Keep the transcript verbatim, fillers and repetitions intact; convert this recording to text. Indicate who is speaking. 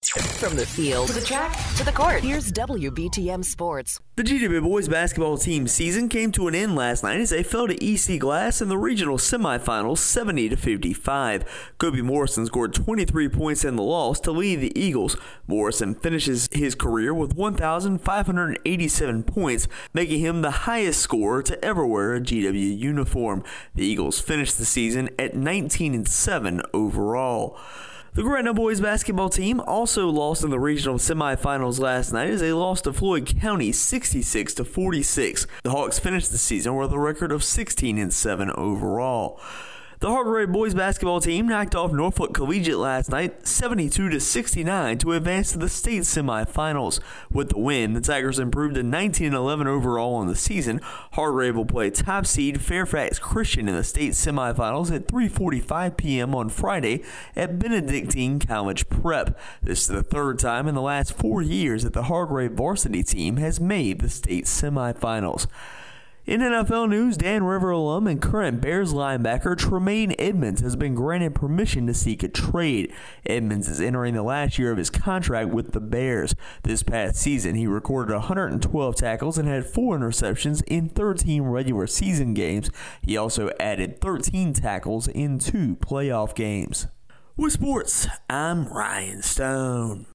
Speaker 1: From the field to the track to the court, here's W B T M Sports.
Speaker 2: The G W boys basketball team season came to an end last night as they fell to E C Glass in the regional semifinals seventy to fifty-five. Kobe Morrison scored twenty-three points in the loss to lead the Eagles. Morrison finishes his career with one thousand five hundred eighty-seven points, making him the highest scorer to ever wear a G W uniform. The Eagles finished the season at nineteen and seven overall. The Gretna boys basketball team also lost in the regional semifinals last night as they lost to Floyd County sixty-six to forty-six. The Hawks finished the season with a record of sixteen and seven overall. The Hargrave boys basketball team knocked off Norfolk Collegiate last night seventy-two to sixty-nine to advance to the state semifinals. With the win, the Tigers improved to nineteen and eleven overall on the season. Hargrave will play top seed Fairfax Christian in the state semifinals at three forty-five p.m. on Friday at Benedictine College Prep. This is the third time in the last four years that the Hargrave varsity team has made the state semifinals. In N F L news, Dan River alum and current Bears linebacker Tremaine Edmunds has been granted permission to seek a trade. Edmunds is entering the last year of his contract with the Bears. This past season, he recorded one hundred twelve tackles and had four interceptions in thirteen regular season games. He also added thirteen tackles in two playoff games. With sports, I'm Ryan Stone.